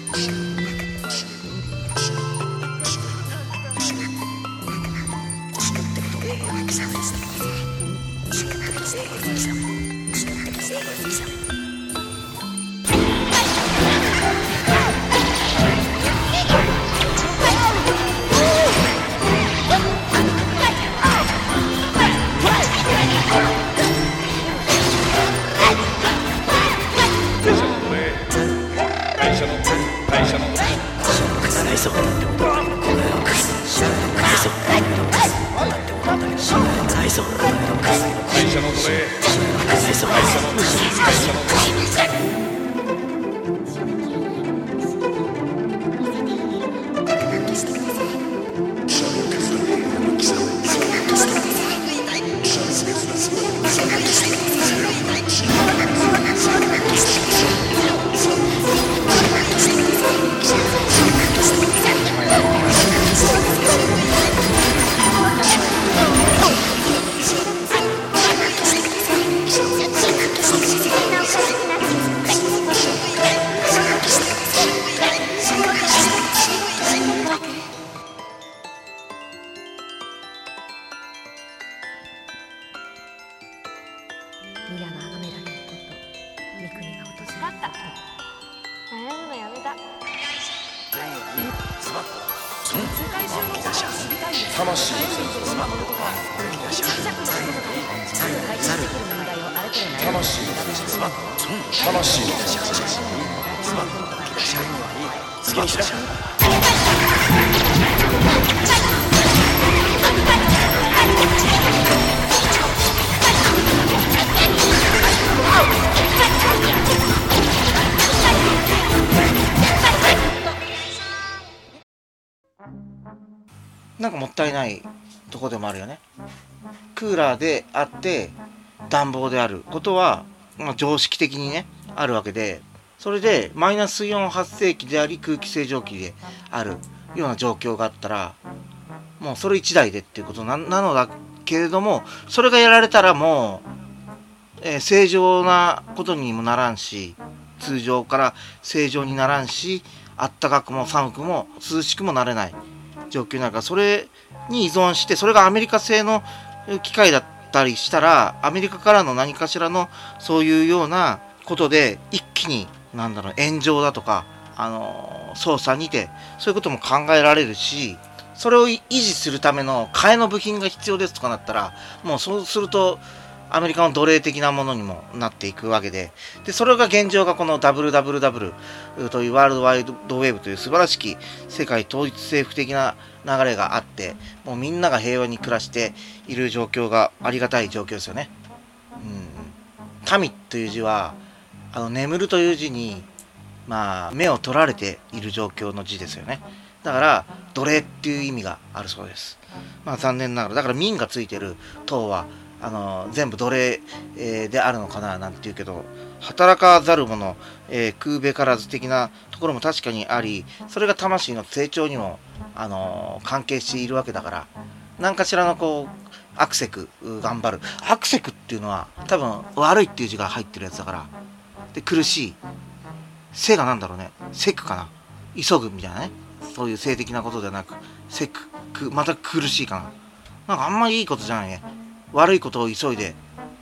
ミラのあの目だけのこと三國が落とす。だった。悩むのやめた。世界中のことを知りたいんです。 魂のそんなこととか一時着のこととか解決できる問題をあれこれ悩む。 魂の好きにしな。 なんかもったいないとこでもあるよね。クーラーであって暖房であることは、常識的にねあるわけで、それでマイナス水温発生器であり空気清浄機であるような状況があったら、もうそれ一台でっていうことなのだけれども、それがやられたらもう、正常なことにもならんし、通常から正常にならんし、あったかくも寒くも涼しくもなれない状況になるから、それに依存して、それがアメリカ製の機械だったりしたら、アメリカからの何かしらのそういうようなことで一気に炎上だとか操作にてそういうことも考えられるし、それを維持するための替えの部品が必要ですとかなったら、もうそうするとアメリカの奴隷的なものにもなっていくわけで、それが現状がこの WWW というワールドワイドウェブという素晴らしき世界統一政府的な流れがあって、もうみんなが平和に暮らしている状況がありがたい状況ですよね。民という字は眠るという字に目を取られている状況の字ですよね。だから奴隷っていう意味があるそうです。残念ながら、だから民がついてる党は全部奴隷、であるのかななんて言うけど、働かざる者、食うべからず的なところも確かにあり、それが魂の成長にも、関係しているわけだから、何かしらのアクセク頑張る。アクセクっていうのは多分悪いっていう字が入ってるやつだから、で苦しい、性がなんだろうね、セクかな、急ぐみたいなね、そういう性的なことではなく、セクまた苦しいかな、なんかあんまりいいことじゃないね。悪いことを急いで、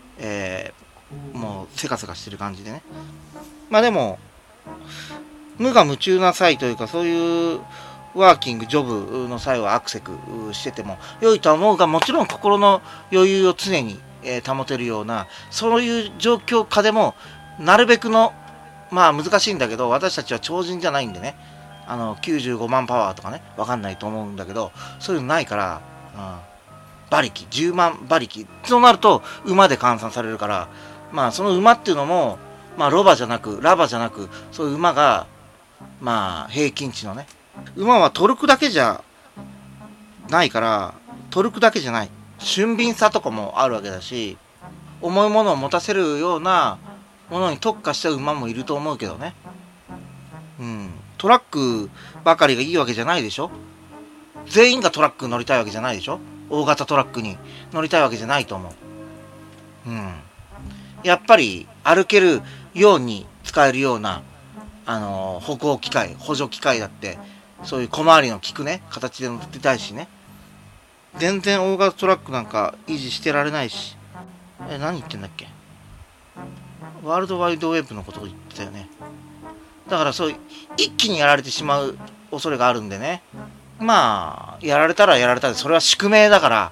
もうせかせかしてる感じでね。でも無我夢中な際というか、そういうワーキングジョブの際はアクセクしてても良いとは思うが、もちろん心の余裕を常に、保てるようなそういう状況下でもなるべくの難しいんだけど、私たちは超人じゃないんでね、95万パワーとかね、わかんないと思うんだけど、そういうのないから、馬力10万馬力そうなると馬で換算されるから、その馬っていうのも、ロバじゃなくラバじゃなく、そういう馬が平均値のね、馬はトルクだけじゃないから、トルクだけじゃない、俊敏さとかもあるわけだし、重いものを持たせるようなものに特化した馬もいると思うけどね。トラックばかりがいいわけじゃないでしょ。全員がトラック乗りたいわけじゃないでしょ。大型トラックに乗りたいわけじゃないと思う。やっぱり歩けるように使えるような歩行機械、補助機械だって、そういう小回りの利くね、形で乗ってたいしね。全然大型トラックなんか維持してられないし。何言ってんだっけ。ワールドワイドウェブのことを言ってたよね。だからそう、一気にやられてしまう恐れがあるんでね。まあ、やられたらやられたで、それは宿命だから、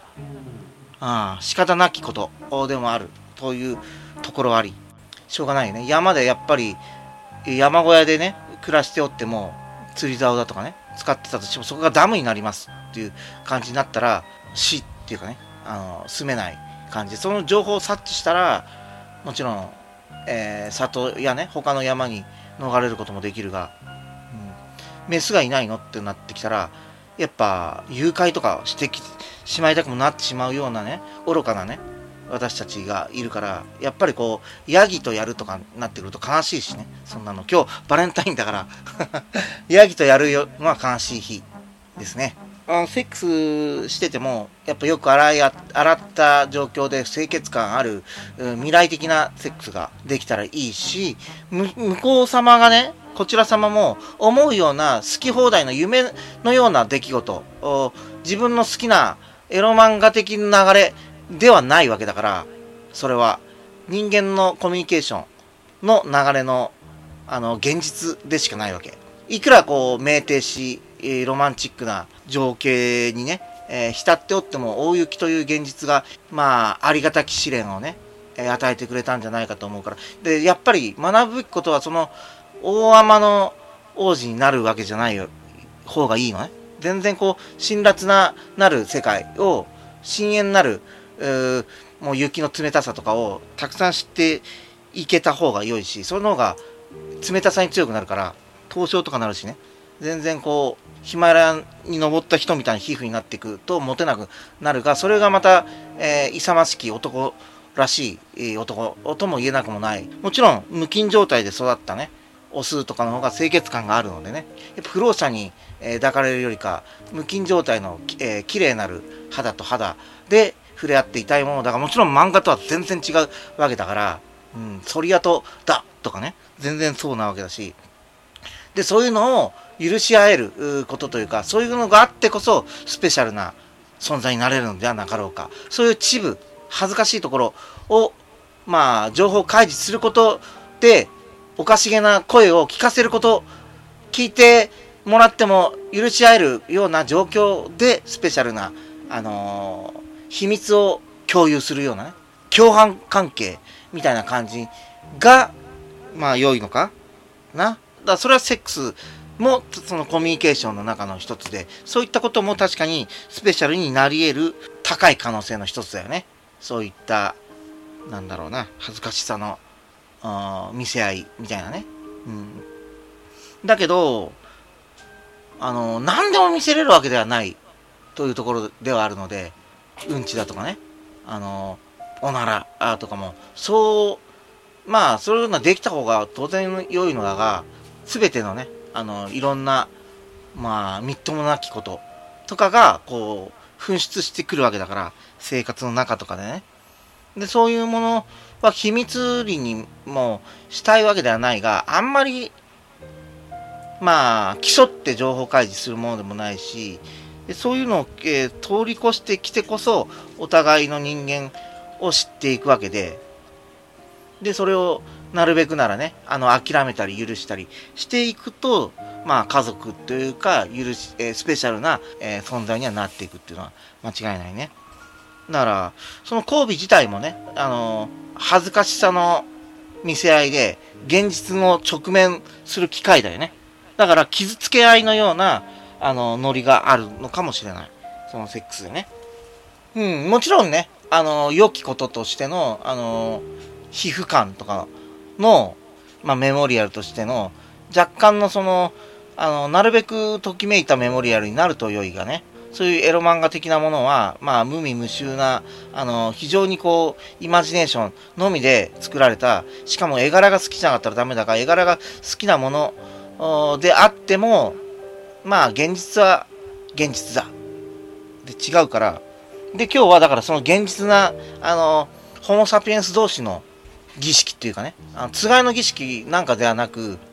仕方なきことでもあるというところあり、しょうがないよね。山でやっぱり、山小屋でね、暮らしておっても、釣り竿だとかね、使ってたとしても、そこがダムになりますっていう感じになったら、死っていうかね、住めない感じで、その情報を察知したら、もちろん、里やね、他の山に逃れることもできるが、メスがいないのってなってきたら、やっぱ誘拐とかしてしまいたくもなってしまうようなね、愚かなね、私たちがいるから、やっぱりこうヤギとやるとかなってくると悲しいしね。そんなの今日バレンタインだからヤギとやるのは悲しい日ですね。セックスしててもやっぱよく洗った状況で清潔感ある未来的なセックスができたらいいし、向こう様がね、こちら様も思うような好き放題の夢のような出来事、自分の好きなエロ漫画的な流れではないわけだから、それは人間のコミュニケーションの流れの現実でしかないわけ。いくらこう酩酊しロマンチックな情景にね、浸っておっても大雪という現実がまあありがたき試練をね、与えてくれたんじゃないかと思うから。でやっぱり学ぶべきことは、その大天の王子になるわけじゃない方がいいのね。全然こう辛辣なる世界を、深淵なるもう雪の冷たさとかをたくさん知っていけた方が良いし、その方が冷たさに強くなるから、凍傷とかなるしね。全然こうヒマラヤに登った人みたいな皮膚になっていくとモテなくなるが、それがまた、勇ましき男らしい、男とも言えなくもない。もちろん無菌状態で育ったねオスとかの方が清潔感があるのでね、やっぱ不老者に、抱かれるよりか無菌状態の、綺麗なる肌と肌で触れ合っていたいものだが、もちろん漫画とは全然違うわけだから、ソリアトだとかね、全然そうなわけだし、でそういうのを許し合えることというか、そういうのがあってこそスペシャルな存在になれるのではなかろうか。そういう恥ずかしいところをまあ情報開示することで、おかしげな声を聞かせること、聞いてもらっても許し合えるような状況でスペシャルな、秘密を共有するようなね、共犯関係みたいな感じがまあ良いのかな。だからそれはセックスもそのコミュニケーションの中の一つで、そういったことも確かにスペシャルになり得る高い可能性の一つだよね。そういったなんだろうな、恥ずかしさの見せ合いみたいなね。だけど何でも見せれるわけではないというところではあるので、うんちだとかね、おならとかもそうまあそういうのができた方が当然良いのだが、全てのねいろんなまあみっともなきこととかがこう噴出してくるわけだから、生活の中とかでね。でそういうものは秘密裏にもしたいわけではないが、あんまりまあ競って情報開示するものでもないし、でそういうのを、通り越してきてこそお互いの人間を知っていくわけで、でそれをなるべくならね諦めたり許したりしていくと、まあ家族というかスペシャルな、存在にはなっていくっていうのは間違いないね。だからその交尾自体もね恥ずかしさの見せ合いで現実の直面する機会だよね。だから傷つけ合いのようなノリがあるのかもしれない、そのセックスでね。もちろんね良きこととしての皮膚感とかの、まあ、メモリアルとしての若干のそのなるべくときめいたメモリアルになると良いがね、そういうエロ漫画的なものはまあ無味無臭な非常にこうイマジネーションのみで作られた、しかも絵柄が好きじゃなかったらダメだから、絵柄が好きなものであってもまあ現実は現実だで違うから、で今日はだからその現実なホモサピエンス同士の儀式っていうかね、つがいの儀式なんかではなく、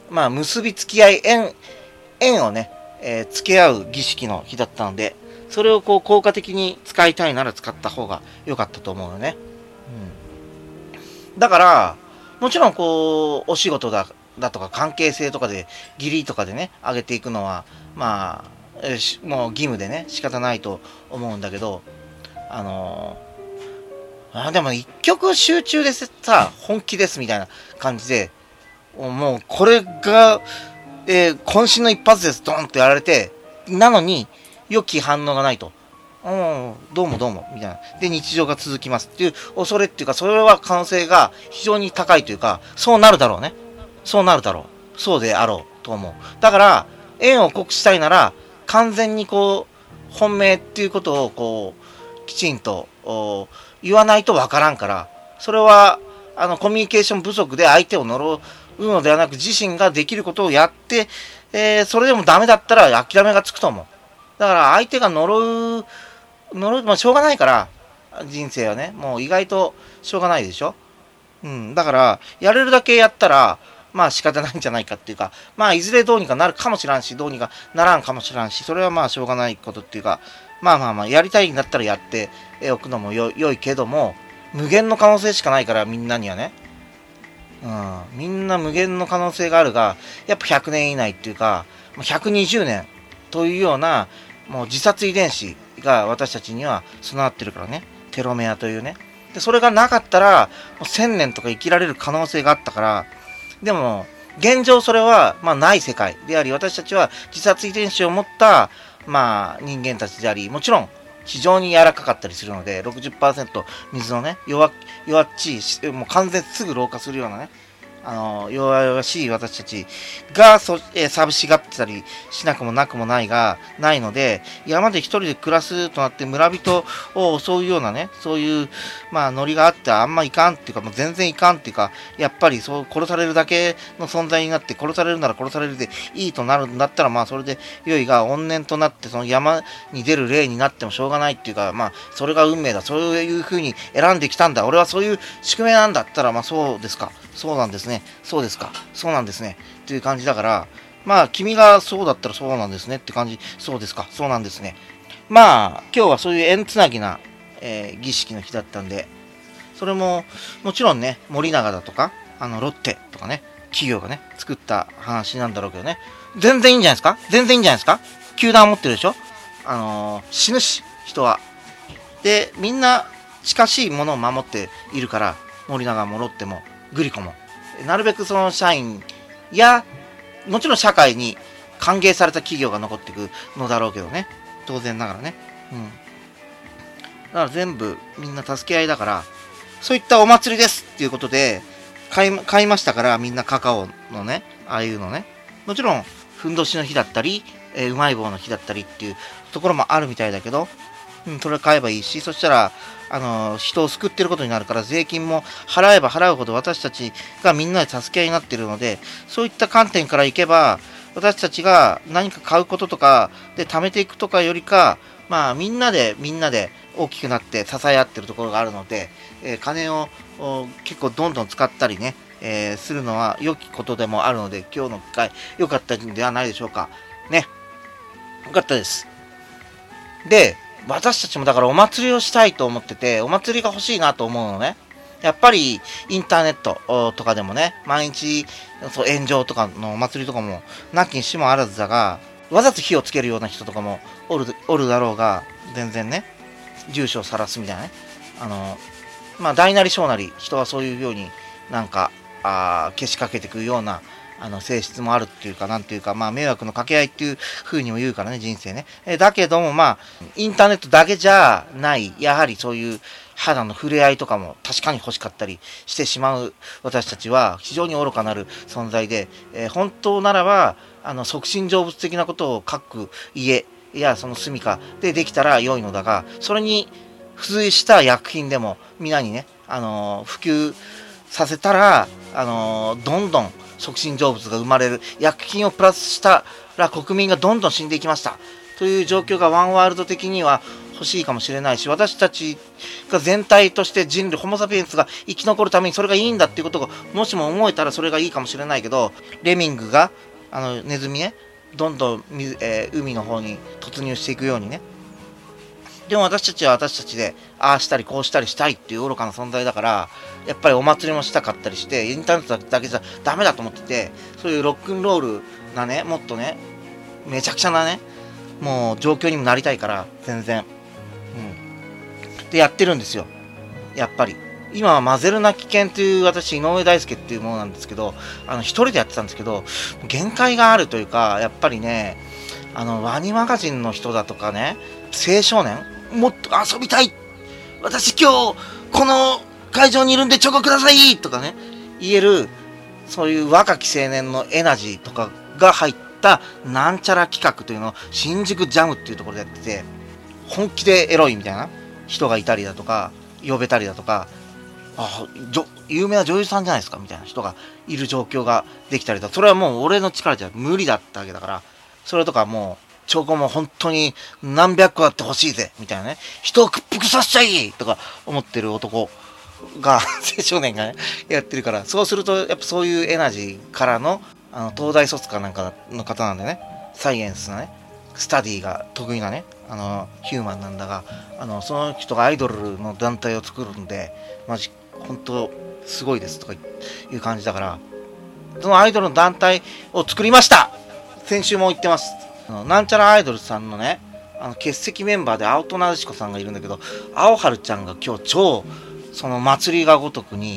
まあ結びつき合い、縁をね、付け合う儀式の日だったので、それをこう効果的に使いたいなら使った方が良かったと思うよね。だからもちろんこうお仕事だとか関係性とかで義理とかでね上げていくのはまあもう義務でね仕方ないと思うんだけど、でも一曲集中でさ本気ですみたいな感じでもうこれが、渾身の一発ですドンってやられて、なのに良き反応がないと、どうもどうもみたいなで日常が続きますっていう恐れっていうか、それは可能性が非常に高いというか、そうなるだろうね、そうなるだろう、そうであろうと思う。だから縁を濃くしたいなら完全にこう本命っていうことをこうきちんと言わないとわからんから、それはコミュニケーション不足で相手を呪うのではなく、自身ができることをやって、それでもダメだったら諦めがつくと思う。だから相手が呪う、まあ、しょうがないから、人生はね、もう意外としょうがないでしょ。だから、やれるだけやったら、まあ仕方ないんじゃないかっていうか、まあいずれどうにかなるかもしらんし、どうにかならんかもしらんし、それはまあしょうがないことっていうか、まあ、やりたいんだったらやっておくのも良いけども、無限の可能性しかないから、みんなにはね。みんな無限の可能性があるが、やっぱ100年以内っていうか、120年というような、もう自殺遺伝子が私たちには備わってるからね。テロメアというね。で、それがなかったら、もう1000年とか生きられる可能性があったから、でも、現状それは、まあない世界であり、私たちは自殺遺伝子を持った、まあ人間たちであり、もちろん、非常に柔らかかったりするので、60% 水のね、弱っちい、もう完全すぐ老化するようなね、弱々しい私たちが寂しがってたりしなくもなくもないので、山で一人で暮らすとなって村人を襲うようなね、そういう、まあ、ノリがあってあんまいかんっていうか、もう全然いかんっていうか、やっぱりそう殺されるだけの存在になって、殺されるなら殺されるでいいとなるんだったら、まあ、それで良いが、怨念となって、その山に出る例になってもしょうがないっていうか、まあ、それが運命だ、そういう風に選んできたんだ、俺はそういう宿命なんだったら、まあ、そうですか。そうなんですね。そうですか。そうなんですね。っていう感じだから、まあ、君がそうだったらそうなんですねって感じ。そうですか。そうなんですね。まあ、今日はそういう縁つなぎな、儀式の日だったんで、それも、もちろんね、森永だとか、ロッテとかね、企業がね、作った話なんだろうけどね、全然いいんじゃないですか。全然いいんじゃないですか。球団持ってるでしょ。死ぬし、人は。で、みんな近しいものを守っているから、森永もロッテも、グリコもなるべくその社員やもちろん社会に歓迎された企業が残っていくのだろうけどね、当然ながらね。だから全部みんな助け合いだから、そういったお祭りですっていうことで買いましたから、みんなカカオのね、ああいうのね、もちろんふんどしの日だったり、うまい棒の日だったりっていうところもあるみたいだけど、それ買えばいいし、そしたら人を救っていることになるから、税金も払えば払うほど私たちがみんなで助け合いになっているので、そういった観点からいけば、私たちが何か買うこととかで貯めていくとかよりか、まあみんなで大きくなって支え合っているところがあるので、金を結構どんどん使ったりね、するのは良きことでもあるので、今日の機会良かったんではないでしょうかね。良かったです。で、私たちもだからお祭りをしたいと思ってて、お祭りが欲しいなと思うのね。やっぱりインターネットとかでもね、毎日炎上とかのお祭りとかもなきにしもあらずだが、わざと火をつけるような人とかもおるだろうが、全然ね、住所を晒すみたいなね。まあ大なり小なり人はそういうようになんかけしかけてくるような性質もあるっていうか、なんていうか、まあ迷惑の掛け合いっていう風にも言うからね、人生ね。だけどもまあインターネットだけじゃない、やはりそういう肌の触れ合いとかも確かに欲しかったりしてしまう私たちは非常に愚かなる存在で、本当ならば促進成仏的なことを各家やその住処でできたら良いのだが、それに付随した薬品でも皆にね普及させたらどんどん促進成仏が生まれる、薬品をプラスしたら国民がどんどん死んでいきましたという状況がワンワールド的にはほしいかもしれないし、私たちが全体として人類ホモ・サピエンスが生き残るためにそれがいいんだっていうことがもしも思えたらそれがいいかもしれないけど、レミングがネズミね、どんどん海の方に突入していくようにね。でも私たちは私たちでああしたりこうしたりしたいっていう愚かな存在だから、やっぱりお祭りもしたかったりしてインターネットだけじゃダメだと思ってて、そういうロックンロールなね、もっとねめちゃくちゃなねもう状況にもなりたいから全然、でやってるんですよ。やっぱり今は混ぜるな危険という私井上大輔っていうものなんですけど、一人でやってたんですけど限界があるというか、やっぱりねワニマガジンの人だとかね、青少年もっと遊びたい、私今日この会場にいるんでチョコくださいとかね言える、そういう若き青年のエナジーとかが入ったなんちゃら企画というのを新宿ジャムっていうところでやってて、本気でエロいみたいな人がいたりだとか呼べたりだとか、有名な女優さんじゃないですかみたいな人がいる状況ができたりだとか、それはもう俺の力じゃ無理だったわけだから、それとかもうチョコも本当に何百個あってほしいぜみたいなね、人を屈服させちゃいとか思ってる男が青少年がねやってるから、そうするとやっぱそういうエナジーからの東大卒かなんかの方なんでね、サイエンスのねスタディが得意なねヒューマンなんだが、その人がアイドルの団体を作るんでマジ本当すごいですとかいう感じだから、そのアイドルの団体を作りました。先週も言ってます。なんちゃらアイドルさんのね欠席メンバーで青戸なでしこさんがいるんだけど、青春ちゃんが今日超その祭りがごとくに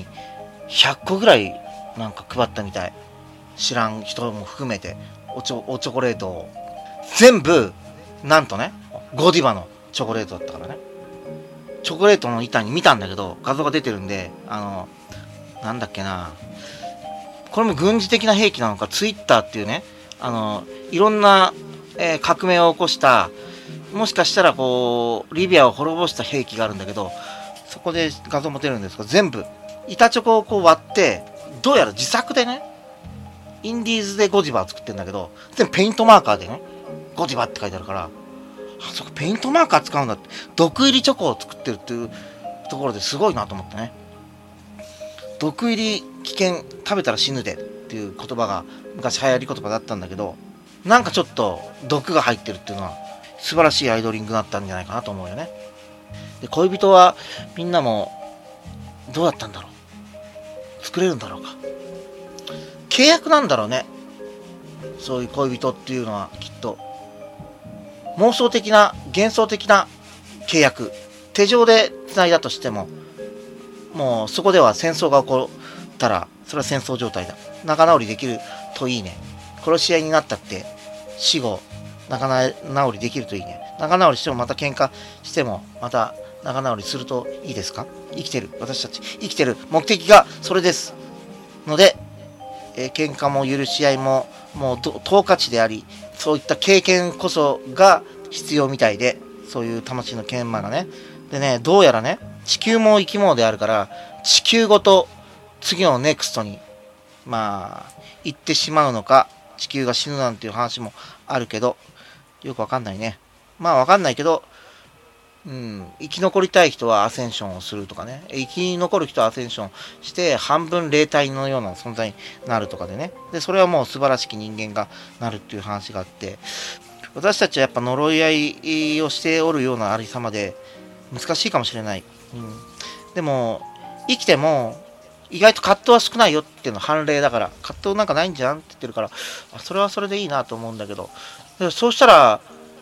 100個ぐらいなんか配ったみたい。知らん人も含めておチョコレートを全部なんとねゴディバのチョコレートだったからね。チョコレートの板に見たんだけど画像が出てるんで、なんだっけな、これも軍事的な兵器なのか、ツイッターっていうねいろんな、革命を起こした、もしかしたらこうリビアを滅ぼした兵器があるんだけど、そこで画像も出るんですが、全部板チョコをこう割って、どうやら自作でねインディーズでゴディバを作ってるんだけど、全部ペイントマーカーでねゴディバって書いてあるから、そこペイントマーカー使うんだって、毒入りチョコを作ってるっていうところですごいなと思ってね。毒入り危険、食べたら死ぬでっていう言葉が昔流行り言葉だったんだけど、なんかちょっと毒が入ってるっていうのは素晴らしいアイドリングだったんじゃないかなと思うよね。で恋人はみんなもどうだったんだろう、作れるんだろうか、契約なんだろうね。そういう恋人っていうのはきっと妄想的な幻想的な契約、手錠で繋いだとしても、もうそこでは戦争が起こったらそれは戦争状態だ。仲直りできるといいね。殺し合いになったって死後仲直りできるといいね。仲直りしてもまた喧嘩してもまた仲直りするといいですか。生きてる私たち生きてる目的がそれですので、喧嘩も許し合いももう等価値であり、そういった経験こそが必要みたいで、そういう魂の研磨がね。でね、どうやらね地球も生き物であるから、地球ごと次のネクストに行ってしまうのか、地球が死ぬなんていう話もあるけど、よくわかんないね。わかんないけど、生き残りたい人はアセンションをするとかね、生き残る人はアセンションして半分霊体のような存在になるとかでね。でそれはもう素晴らしき人間がなるっていう話があって、私たちはやっぱ呪い合いをしておるようなありさまで難しいかもしれない。でも生きても意外と葛藤は少ないよっていうのは判例だから、葛藤なんかないんじゃんって言ってるから、それはそれでいいなと思うんだけど、そうしたら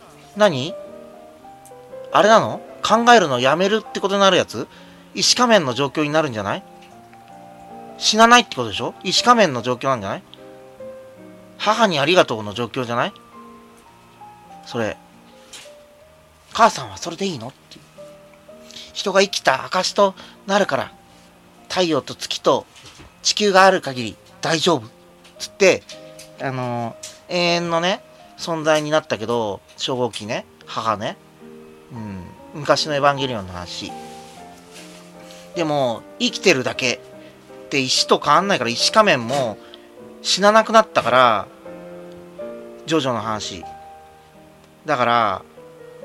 あれなの、考えるのやめるってことになるやつ、石仮面の状況になるんじゃない？死なないってことでしょ。石仮面の状況なんじゃない？母にありがとうの状況じゃない？それ母さんはそれでいいのっていう、人が生きた証となるから、太陽と月と地球がある限り大丈夫つって永遠のね存在になったけど、初号機ね母ね、昔のエヴァンゲリオンの話でも生きてるだけって石と変わんないから、石仮面も死ななくなったから、ジョジョの話だから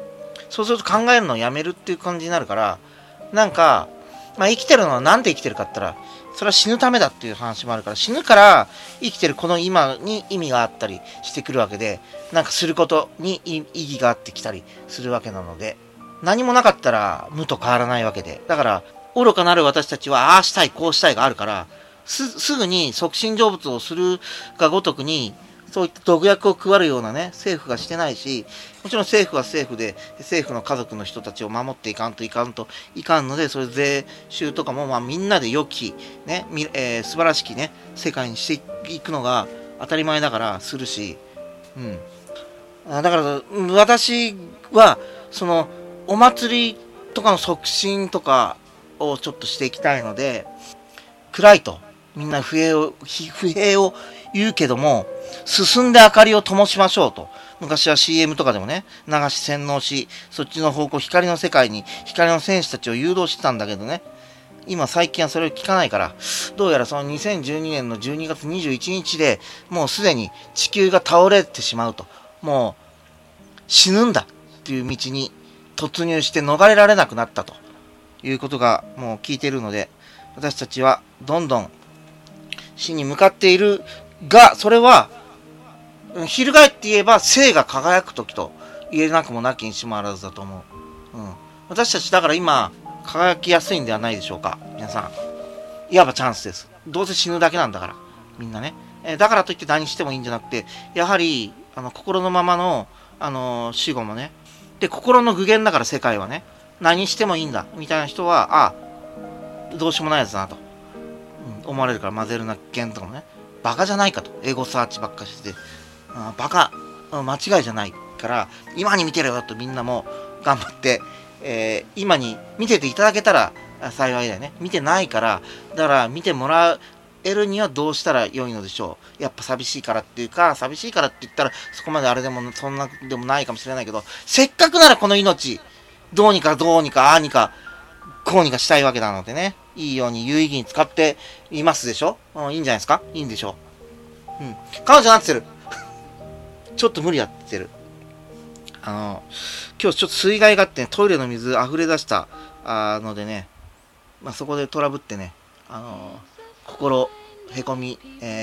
そうすると考えるのをやめるっていう感じになるから、なんか、生きてるのはなんで生きてるかって言ったら、それは死ぬためだっていう話もあるから、死ぬから生きてるこの今に意味があったりしてくるわけで、なんかすることに意義があってきたりするわけなので、何もなかったら無と変わらないわけで、だから愚かなる私たちはああしたいこうしたいがあるから、すぐに促進成仏をするがごとくに、そういった毒薬を配るようなね、政府がしてないし、もちろん政府は政府で、政府の家族の人たちを守っていかんので、それ税収とかも、みんなで良き、ね、素晴らしきね、世界にしていくのが当たり前だからするし、だから、私は、お祭りとかの促進とかをちょっとしていきたいので、暗いと、みんな不平を言うけども、進んで明かりを灯しましょうと。昔は CM とかでもね、流し洗脳し、そっちの方向、光の世界に、光の戦士たちを誘導してたんだけどね、今最近はそれを聞かないから、どうやらその2012年の12月21日で、もうすでに地球が倒れてしまうと。もう、死ぬんだっていう道に突入して逃れられなくなったということがもう聞いているので、私たちはどんどん死に向かっているが、それは翻って言えば生が輝く時と言えなくもなきにしもあらずだと思う。私たちだから今輝きやすいんではないでしょうか。皆さん、いわばチャンスです。どうせ死ぬだけなんだからみんなね、だからといって何してもいいんじゃなくて、やはり心のままの死後もね、で心の具現だから世界はね、何してもいいんだみたいな人はどうしようもないやつだなと、思われるから、混ぜるな件とかもね、バカじゃないかと、エゴサーチばっかりして、バカ、間違いじゃないから、今に見てるよとみんなも頑張って、今に見てていただけたら幸いだよね。見てないから、だから見てもらえるにはどうしたら良いのでしょう。やっぱ寂しいからっていうか、寂しいからって言ったらそこまであれでもそんなでもないかもしれないけど、せっかくならこの命どうにかこうにかしたいわけなのでね、いいように有意義に使っていますでしょ。いいんじゃないですか。いいんでしょう。彼女なってるちょっと無理やってる。今日ちょっと水害があって、ね、トイレの水溢れ出したのでね、そこでトラブってね、心へこみ、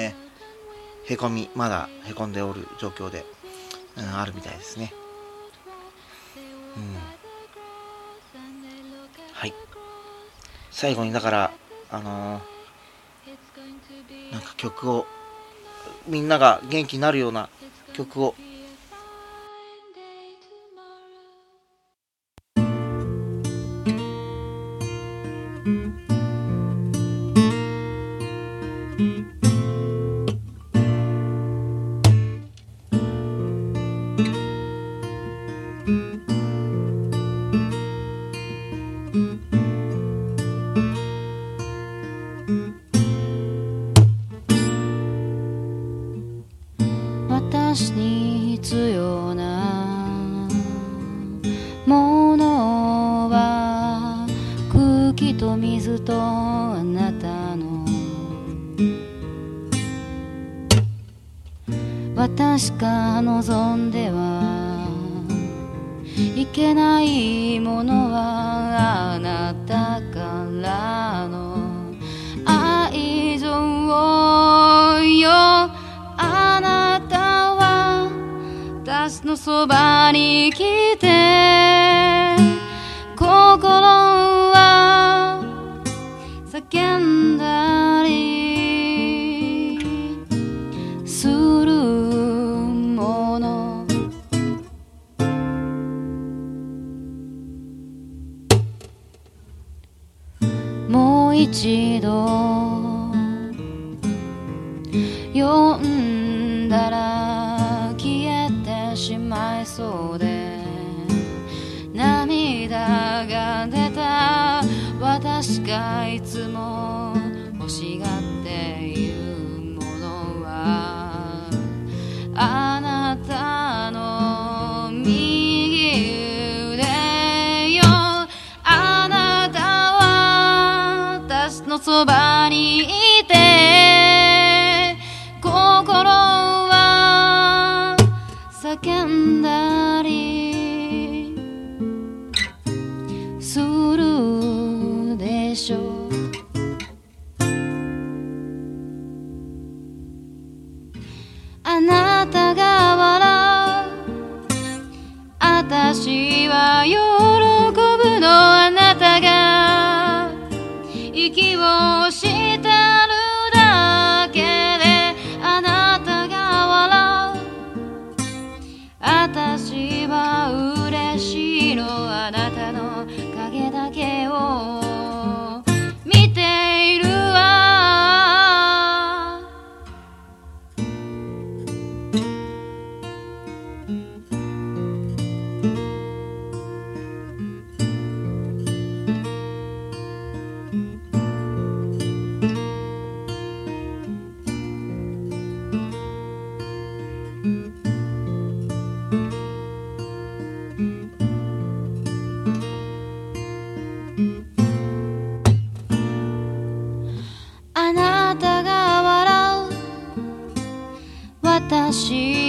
まだへこんでおる状況で、あるみたいですね。はい。最後にだからなんか曲を、みんなが元気になるような曲を。 私に必要なものは空気と水とあなたの、私が望んではいけないものはあなたからの愛情よ。あなたは私のそばに来て、心は叫んだりするもの。もう一度読んだら消えてしまいそうで、涙が出た私がいつも欲しがっているものは、あなたの右腕よ。あなたは私のそばにいて、心は叫んだり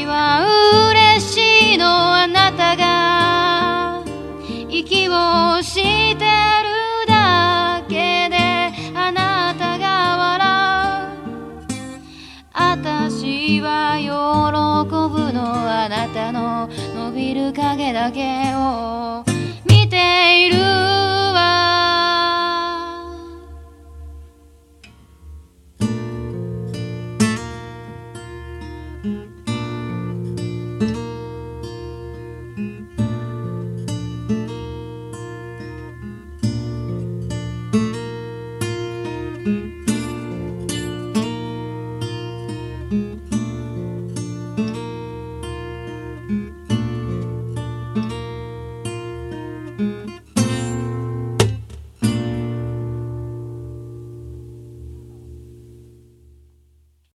は嬉しいのあなたが息をしてるだけであなたが笑う私は喜ぶのあなたの伸びる影だけを見ているわ